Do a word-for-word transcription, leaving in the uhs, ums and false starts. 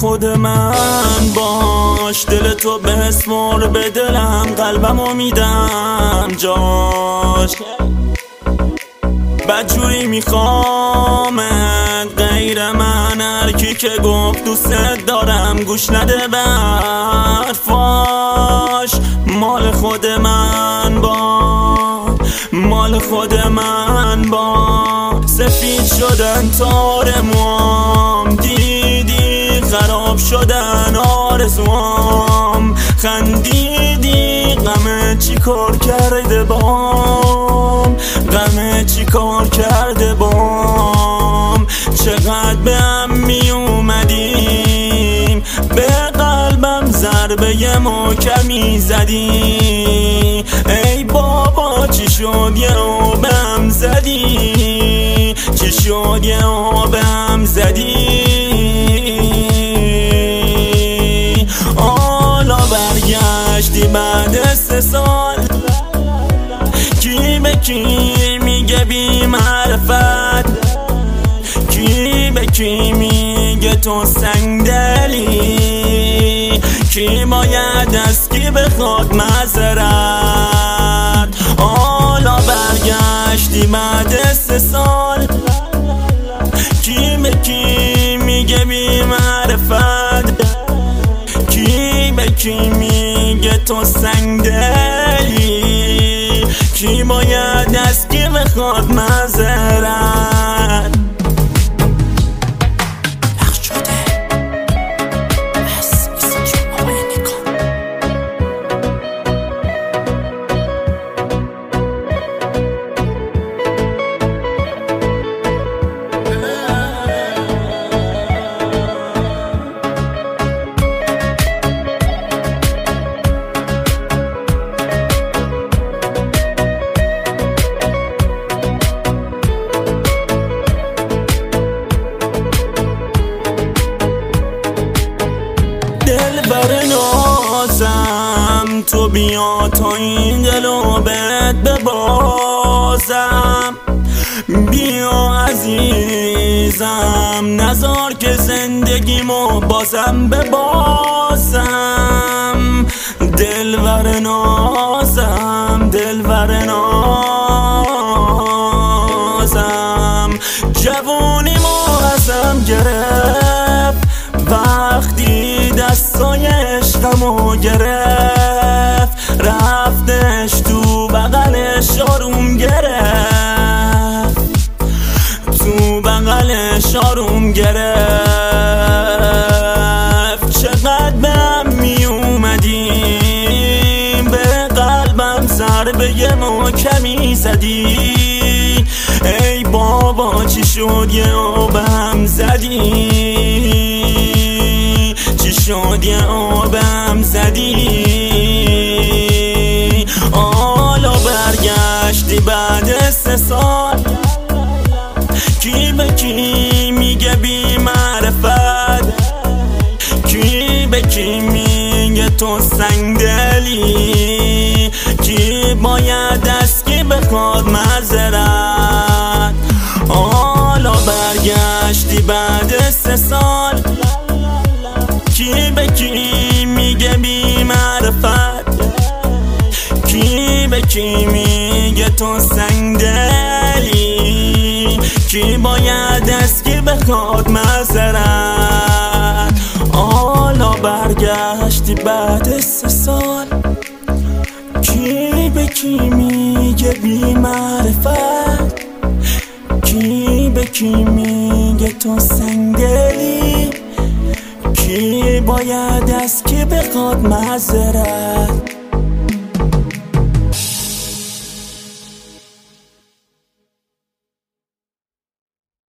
خود من باش، دل تو بسپار به دلم، قلبمو میدم جاش. بدجوری میخوامت غیر من، هرکی که گفت دوست دارم گوش نده به حرفاش. مال خود من با، مال خود من با، سفید شدن تار موام، دیدی خراب شدن آرزوام، خندیدی غم چی کار کرده بام، غم چی کار کرده بام. چقدر به هم می اومدیم، به قلبم ضربه محکمی زدی. ای بابا چی شد یه آبم زدی، چی شد یه آبم زدی. حالا برگشتی بعد سه سال، کی به کی میگه بی معرفت، کی به کی میگه تو سنگدلی، کی باید از کی بخواد معذرت. حالا برگشتی بعد سه سال، کی به کی میگه بی معرفت، کی به کی میگه تو سنگدلی، کی باید از کی بخواد معذرت. دلبر نازم تو بیا تا این دلو بهت ببازم، بیا عزیزم نذار که زندگیمو بازم ببازم. دلبر نازم دلبر نازم، جوونیمو ازم گرفت وقتی دستای عشقمو گرفت، رفتش تو بغلش آروم گرفت، تو بغلش آروم گرفت. چقدر به هم می اومدیم، به قلبم ضربه محکمی زدی. ای بابا چی شد یه آبم زدی، چی شد یه آبم زدی. حالا برگشتی بعد سه سال، کی به کی میگه بی معرفت، کی به کی میگه تو سنگدلی، کی باید از کی بخواد معذرت. حالا برگشتی بعد سه سال، کی به کی میگه بی معرفت، کی به کی میگه تو سنگدلی، کی باید از کی بخواد معذرت. حالا برگشتی بعد سه سال، کی به کی میگه بی معرفت، کی به کی میگه تو سنگدلی، کی باید از کی بخواد معذرت.